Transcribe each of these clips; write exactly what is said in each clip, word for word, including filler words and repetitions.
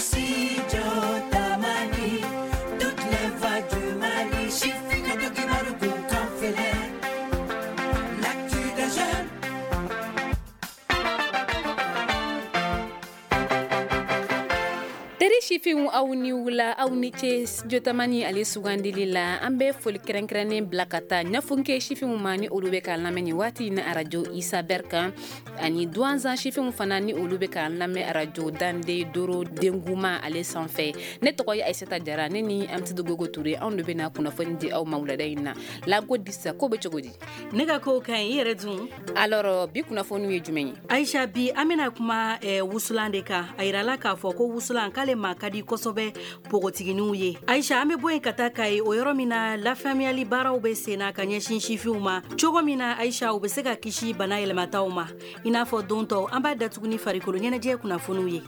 Shifimu aw ni wula aw ni ce jotamani ale sugandili la an bɛ foli kɛrɛnkɛrɛnnen bila ka taa ɲafunke shifimu ma ni olu bɛ k'an lamɛn ni waati na arajo Isa Berkan ani Douanza shifimu fana ni olu bɛ k'an lamɛn arajo Dande Doro Denguma ale sanfɛ ne tɔgɔ ye Aisata Jara ne ni Amitidu Gogo Ture anw de bɛna kunnafoni di aw ma wulada in na Lago Disa ko bɛ cogo di ne ka ko kan i yɛrɛ dun alors bi kunnafoni ye jumɛn ye Aisha bi an bɛna kuma eh, wusulan de kan a yirala k'a fɔ ko wusulan k'ale ma kadi kosɛbɛ pogotiginiw ye Aisha an bɛ bɔ yen ka taa Kayi o yɔrɔ min na lafaamuyali baaraw bɛ senna ka ɲɛsin sifinw ma cogo min na Aisha u bɛ se ka kisi bana yɛlɛmataw ma i n'a fɔ don tɔw an b'a datugu ni farikolo ɲɛnajɛ kunnafoniw ye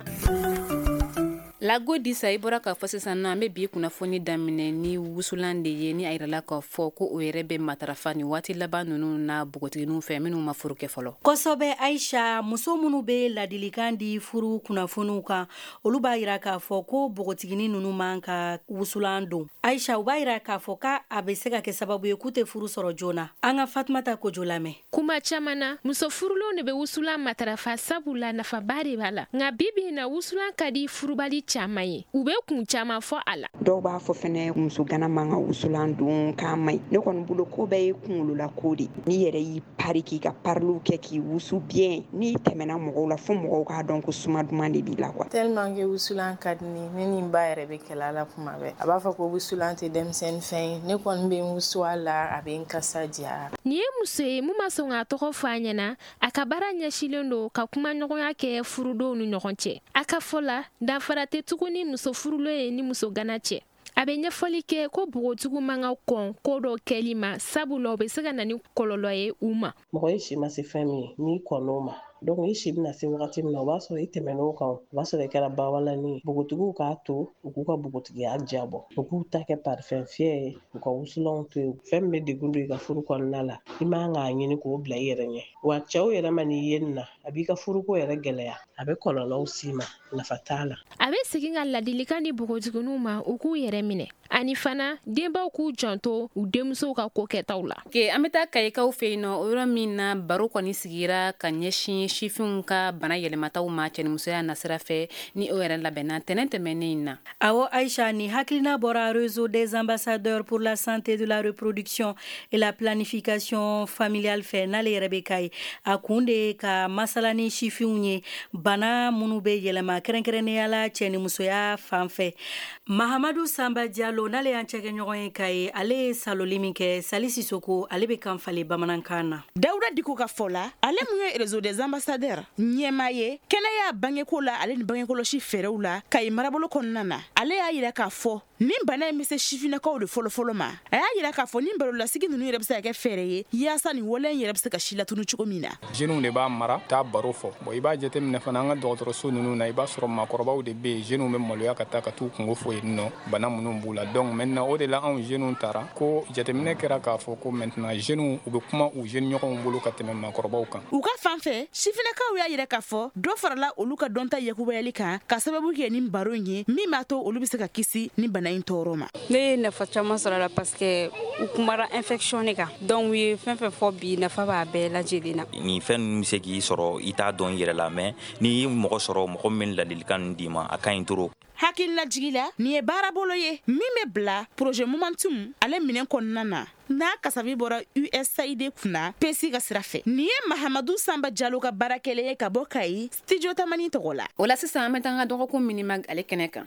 Lago Disa i bɔra k'a fɔ sisan na an bɛ bi kunnafoni daminɛ ni wusulan de ye ni a yirala k'a fɔ ko o yɛrɛ bɛ matarafa ni waati laban ninnu na bogotiginiw fɛ minnu ma furu kɛ fɔlɔ kosɛbɛ Aisha muso minnu bɛ ladilikan di furu kunnafoniw kan olu b'a yira k'a fɔ ko bogotigini ninnu man ka wusulan don Aisha u b'a yira k'a fɔ k'a a bɛ se ka kɛ sababu ye k'u tɛ furu sɔrɔ joona an ka Fatumata Kojo lamɛn kuma caman na muso furulenw de bɛ wusulan matarafa sabula nafaba de b'a la nka bibi in na wusulan ka di furubali caman ye u bɛ kun caman fɔ a la dɔw b'a fɔ fɛnɛ muso gana man ka wusulan don k'a man ɲi ne kɔni bolo ko bɛɛ ye kunkolola ko de n'i yɛrɛ y'i pari k'i ka pariliw kɛ k'i wusu bien n'i tɛmɛna mɔgɔw la fo mɔgɔw k'a dɔn ko suma duman de b'i la quoi tellement que wusulan ka di ne ne ni n ba yɛrɛ bɛ kɛlɛ la kuma bɛɛ a b'a fɔ ko wusulan tɛ denmisɛnnin fɛn ye ne kɔni bɛ n wusu a la a bɛ n kasa diya nin ye muso ye mun ma sɔn k'a tɔgɔ fɔ a ɲɛna a ka baara ɲɛsilen don ka kuma ɲɔgɔnya kɛ furudenw ni ɲɔgɔn cɛ a ka fɔ la danfara tɛ tuguni muso furulen ye ni muso gana cɛ a bɛ ɲɛfɔli kɛ ko bogotigiw man ka kɔn ko dɔ kɛli ma sabula o bɛ se ka na ni kɔlɔlɔ ye u ma mɔgɔ ye si ma se fɛn min ye n'i kɔn'o ma donc i si bɛna se wagati min na o b'a sɔrɔ i tɛmɛn'o kan o b'a sɔrɔ i kɛra bawalani ye bogotigiw k'a to u k'u ka bogotigiya jabɔ u k'u ta kɛ parfɛn fiyɛ ye u ka wusulanw to yen fɛn min bɛ degun don i ka furu kɔnɔna la i man k'a ɲini k'o bila i yɛrɛ ɲɛ wa cɛw yɛrɛ ma n'i ye nin na a b'i ka furuko yɛrɛ gɛlɛya a bɛ kɔlɔlɔw s'i ma nafa t'a la a bɛ segin ka ladilikan di bogotigininw ma u k'u yɛrɛ minɛ ani fana denbaw k'u janto u denmusow ka ko kɛtaw la ke an bɛ taa Kayikaw fɛ yen nɔ o yɔrɔ min na baro kɔni sigira ka ɲɛsin sifinw ka bana yɛlɛmataw ma cɛnimusoya nasira fɛ ni o yɛrɛ labɛnna tɛnɛn tɛmɛnen in na awɔ Aisha ni hakilina bɔra réseau des ambassadeurs pour la santé de la reproduction et la planification familiale fɛ n'ale yɛrɛ bɛ Kayi a kun de ka masala ni sifinw ye bana minnu bɛ yɛlɛma kɛrɛnkɛrɛnnenya la cɛnimusoya fan fɛ Mahamadu Samba Diallo n'ale y'an cɛkɛ ɲɔgɔn ye Kayi ale ye saloli min kɛ Sali Sisoko ale bɛ kan falen bamanankan na Dawuda Diko ka fɔ la ale mun ye réseau des ambassadeurs ɲɛmaa ye kɛnɛya bangeko la ale ni bangekɔlɔsi fɛɛrɛw la Kayi marabolo kɔnɔna na ale y'a yira k'a fɔ nin bana in bɛ se sifinnakaw de fɔlɔfɔlɔ ma a y'a yira k'a fɔ nin barolasigi ninnu yɛrɛ bɛ se ka kɛ fɛɛrɛ ye yaasa nin wale in yɛrɛ bɛ se ka si latunu cogo min na jeunes de b'a mara taa baro fɔ bon i b'a jateminɛ fana an ka dɔgɔtɔrɔso ninnu na i b'a sɔrɔ maakɔrɔbaw de bɛ yen jeunes bɛ maloya ka taa ka t'u kungo fɔ yen nɔ bana minnu b'u la donc maintenant o de la anw jeunes taara ko jateminɛ kɛra k'a fɔ ko maintenant jeunes u bɛ kuma u jeunes ɲɔgɔnw bolo ka tɛmɛ maakɔrɔbaw kan u ka fan fɛ sifinnakaw y'a yira k'a fɔ dɔ farala olu ka dɔnta yakubayali kan ka sababu kɛ nin baro in ye min b'a to olu bɛ se ka kisi ni bana in tɔɔrɔ ma ne ye nafa caman sɔrɔ la parce que u kumara infection de kan donc u ye fɛn fɛn fɔ bi nafa b'a bɛɛ lajɛlen na nin fɛn ninnu bɛ se k'i sɔrɔ i t'a dɔn i yɛrɛ la mais n'i ye mɔgɔ sɔrɔ mɔgɔ min ladilikan ninnu d'i ma a ka ɲi trop hakilina jigi la nin ye baara bolo ye min bɛ bila projet momentum ale minɛn kɔnɔna na n'a kasabi bɔra U S A I D kunna P S I ka sira fɛ nin ye Mahamadu Samba Diallo ka baarakɛlen ye ka bɔ Kayi studio Tamani tɔgɔ la o la sisan an bɛ taa an ka dɔgɔkun Minimag ale kɛnɛ kan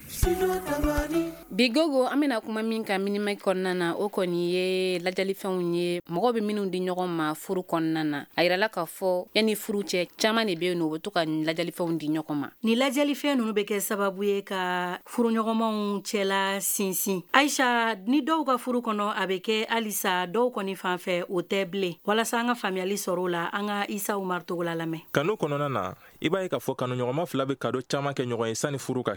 bi Gogo an bɛna kuma min kan Minimag kɔnɔna na o kɔni ye lajɛlifɛnw ye mɔgɔw bɛ minnu di ɲɔgɔn ma furu kɔnɔna na a yirala k'a fɔ yanni furu cɛ caman de bɛ yen nɔ u bɛ to ka lajɛlifɛnw di ɲɔgɔn ma ni lajɛlifɛn ninnu bɛ kɛ sababu ye ka furuɲɔgɔnmaw cɛla sinsin Aisha ni dɔw ka furu kɔnɔ a bɛ kɛ halisa dɔw kɔni fan fɛ o tɛ bilen walasa an ka faamuyali sɔrɔ o la an ka Isa Umar Togola lamɛn kanu kɔnɔna na i b'a ye k'a fɔ kanuɲɔgɔnma fila bɛ kado caman kɛ ɲɔgɔn ye sanni furu ka kɛ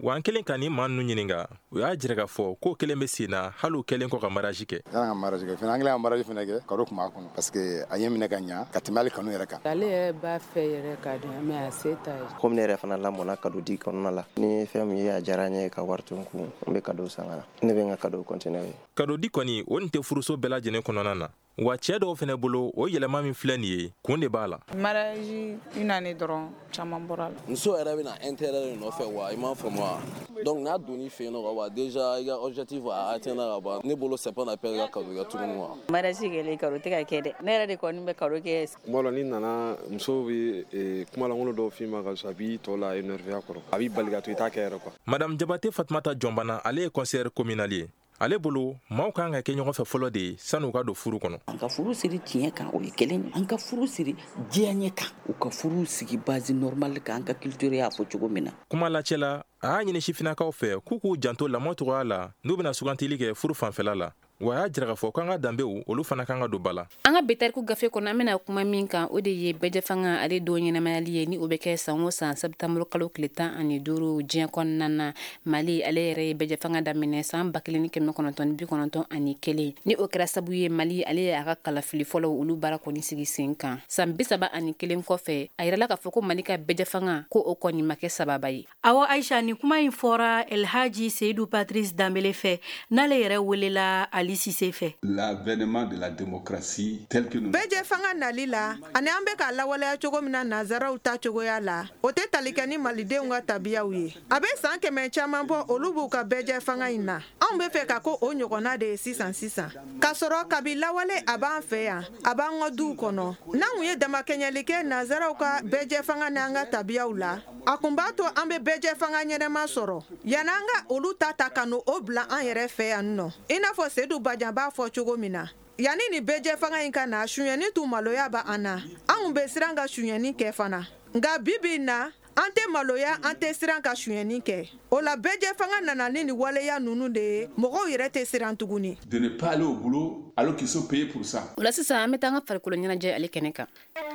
wa an kelen ka ni maa ninnu ɲininga u y'a jira k'a fɔ ko kelen bɛ sen na hali u kelen kɔ ka mariage kɛ. Y'an ka mariage kɛ fana an kelen ka mariage fana kɛ kado tun b'a kɔnɔ parce que a ye minɛ ka ɲa ka tɛmɛ hali kanu yɛrɛ kan. Ale yɛrɛ b'a fɛ yɛrɛ ka di mais a se t'a ye. Komi ne yɛrɛ fana lamɔna kado di kɔnɔna la ni fɛn min ye a diyara n ye ka wari to n kun n bɛ kado san ka na ne bɛ n ka kado continuer. Kado di kɔni o nin tɛ furuso bɛɛ lajɛlen kɔnɔna na wa cɛ dɔw fana bolo o yɛlɛma min filɛ nin ye kun de b'a la. Mariage ina ne dɔrɔn caman bɔra la. Muso yɛrɛ bɛna intérêt de nɔfɛ wa i m'a faamu wa donc n'a donn'i fɛ yen nɔ ka ban déjà i ka objectif a atteindre ka ban ne bolo c'est pas la peine ka kado kɛ tuguni wa. Mariage kɛlen kado tɛ ka kɛ dɛ ne yɛrɛ de kɔni bɛ kado kɛ. Kuma dɔ n'i nana muso bɛ kuma lankolon dɔw f'i ma ka sɔrɔ a b'i tɔ la énervé a kɔrɔ a b'i bali ka to i t'a kɛ yɛrɛ quoi. Madame Jabate Fatumata Jɔnbana ale ye conseillère communale ye. Ale bolo maaw kan ka kɛ ɲɔgɔn fɛ fɔlɔ de ye sani u ka don furu kɔnɔ. An ka furu siri tiɲɛ kan o ye kelen ye an ka furu siri diɲɛ kan u ka furu sigi base normal kan an ka culture y'a fɔ cogo min na. Kuma lacɛ la a y'a ɲini sifinnakaw fɛ k'u k'u janto lamɔ cogoya la n'u bɛna sugantili kɛ furu fanfɛla la wa y'a jira k'a fɔ k'an ka danbew olu fana kan ka don ba la. An ka betariku gafe kɔnɔ an bɛna kuma min kan o de ye bɛjɛ fanga ale don ɲɛnamayali ye ni o bɛ kɛ san o san septembre kalo tile tan ani duuru diɲɛ kɔnɔna na Mali ale yɛrɛ ye bɛjɛ fanga daminɛ san ba kelen ni kɛmɛ kɔnɔntɔn ni bi kɔnɔntɔn ani kelen ni o kɛra sabu ye Mali ale y'a ka kalafili fɔlɔ olu baara kɔni sigi sen kan san bi saba ani kelen kɔfɛ a yirala k'a fɔ ko Mali ka bɛjɛ fanga ko o kɔni ma kɛ sababa ye. Awɔ Aisha ni kuma in fɔra Elhaji Seydou Patrice Dambele fɛ n'ale yɛrɛ welela Ali Cissé fɛ. L'avènement de la démocratie tel que nous bɛjɛ fanga nali la ani an bɛ ka lawaleya cogo min na nazaraw ta cogoya la o tɛ tali kɛ ni malidenw ka tabiyaw ye a bɛ san kɛmɛ caman bɔ olu b'u ka bɛjɛ fanga in na anw bɛ fɛ ka ko o ɲɔgɔnna de ye sisan sisan k'a sɔrɔ kabi lawale a b'an fɛ yan a b'an ka duw kɔnɔ n'anw ye damakɛɲɛli kɛ nazaraw ka bɛjɛ fanga n'an ka tabiyaw la a kun b'a to an bɛ bɛjɛ fanga ɲɛnɛma sɔrɔ yan'an ka olu ta ta ka n'o bila an yɛrɛ fɛ yan nɔ i n'a fɔ Seydou Badian b'a fɔ cogo min na yani ni bɛjɛ fanga in ka na suɲɛni tun maloya b'a an na anw bɛ siran ka suɲɛni kɛ fana nka bibi in na an tɛ maloya an tɛ siran ka suɲɛni kɛ o la bɛjɛ fanga nana ni ni waleya ninnu de ye mɔgɔw yɛrɛ tɛ siran tuguni. De ne pas aller au boulot alors qu'ils sont payés pour ça. O la sisan an bɛ taa an ka farikolo ɲɛnajɛ ale kɛnɛ kan.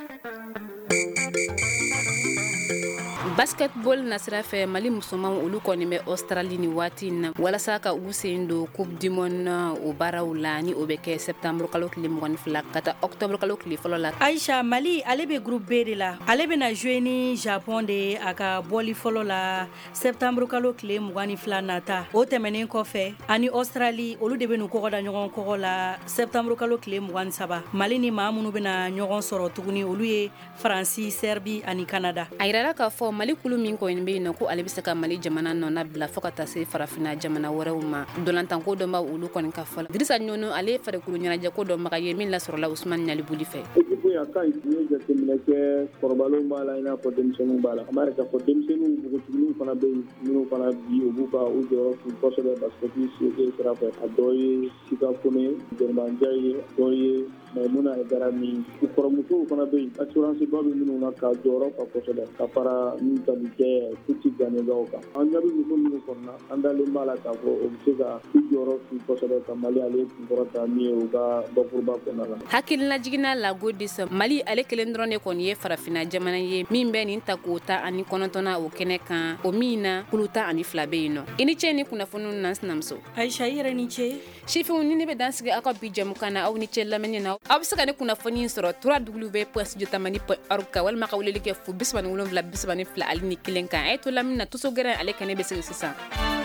Basketball nasira fɛ Mali musomanw olu kɔni bɛ Australie ni waati na walasa ka u sen don Coupe du Monde o baaraw la ni o bɛ kɛ septembre kalo tile mugan ni fila ka taa octobre kalo tile fɔlɔ la. Aisha Mali ale bɛ groupe B de la ale bɛna jouer ni Japon de a ka bɔli fɔlɔ la septembre kalo tile mugan ni fila nata o tɛmɛnen kɔfɛ ani Australie olu de bɛ n'u kɔgɔ da ɲɔgɔn kɔgɔ la septembre kalo tile mugan ni saba Mali ni maa minnu bɛna ɲɔgɔn sɔrɔ tuguni olu ye Faransi, Serbie ani Canada. A yirala k'a fɔ Mali kulu min kɔni bɛ yen nɔ ko ale bɛ se ka Mali jamana nɔna bila fo ka taa se farafina jamana wɛrɛw ma dolantan ko dɔ ma olu kɔni ka fɔ la Dirisa Ɲɔnɔ ale ye farikolo ɲɛnajɛ ko dɔ maga ye min lasɔrɔla Usmane Ɲalibuli fɛ. Équipe ya kan ye jateminɛ kɛ kɔrɔbalenw b'a la i n'a fɔ denmisɛnninw b'a la an b'a yɛrɛ k'a fɔ denmisɛnninw npogotigininw fana bɛ yen minnu fana bi u b'u ka u jɔyɔrɔ kun kosɛbɛ basketi sira fɛ a dɔ ye Sika Kone Jɛnɛmandiya ye a dɔ ye Maimuna Aidara ni u kɔrɔmusow fana bɛ yen assurance ba bɛ minnu na ka jɔyɔrɔ fa kosɛbɛ ka fara min ta bi kɛ kuti ganelaw kan an jaabi muso minnu kɔnɔna an dalen b'a la k'a fɔ o bɛ se ka u jɔyɔrɔ fin kosɛbɛ ka Mali ale kunkɔrɔta min ye u ka bakuruba kɔnɔna la. Hakilina jiginna Lago Disa Mali ale kelen dɔrɔn de kɔni ye farafina jamana ye min bɛ nin ta k'o ta ani kɔnɔntɔnna o kɛnɛ kan o min na kulu tan ani fila bɛ yen nɔ i ni ce ni kunnafoniw na sinamuso. Aisha i yɛrɛ ni ce. Sifinw ni ne bɛ dansigi aw ka bi jɛmukan na aw ni ce lamɛnni na aw bɛ se ka ne kunnafoni sɔrɔ w point studio tamani point org ka walima ka weleli kɛ fu bi saba ni wolonwula bi saba ni fila ali ni kelen kan a ye to lamini na tuso gɛrɛn ale kɛnɛ bɛ sigi sisan.